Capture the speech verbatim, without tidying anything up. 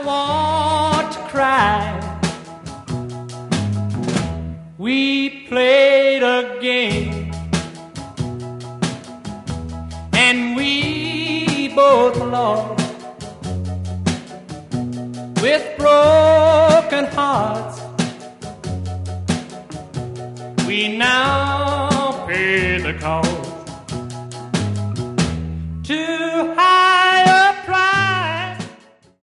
want to cry. We played a game and we both lost. With broken hearts, we now pay the cost.